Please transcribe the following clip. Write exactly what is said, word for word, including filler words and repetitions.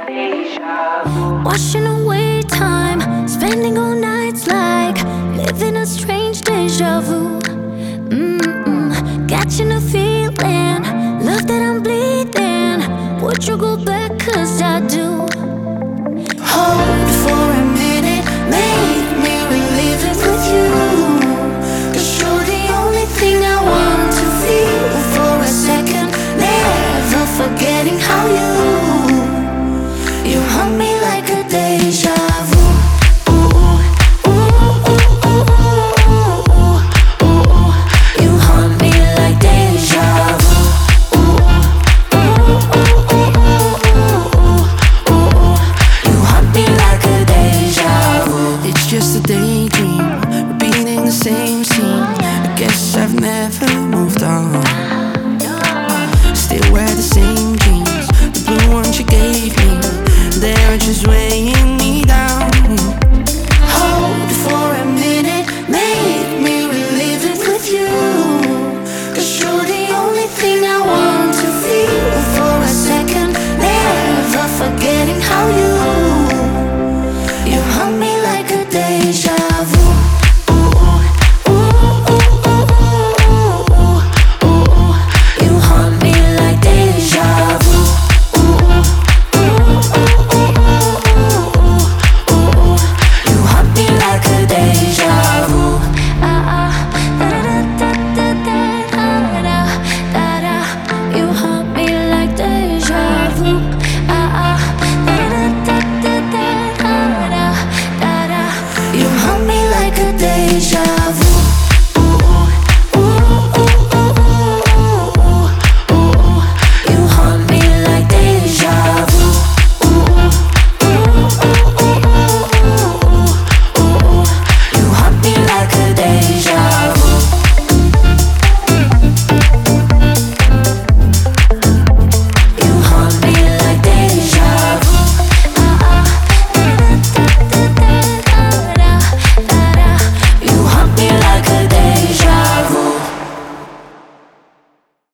Washing away time, spending all nights like living a strange deja vu. Mm-mm. Catching a feeling, love that I'm bleeding. Would you go back? Cause I do. Hold for a minute, make me relive it with you. Cause you're the only thing I want to feel for a second. Never forgetting how you You haunt me like a deja vu. Ooh, ooh, ooh, ooh, ooh, ooh, ooh. You haunt me like deja vu. Ooh, ooh, ooh, ooh, ooh, ooh, ooh. You haunt me like a deja vu. It's just a daydream, repeating the same scene. I guess I've never moved on.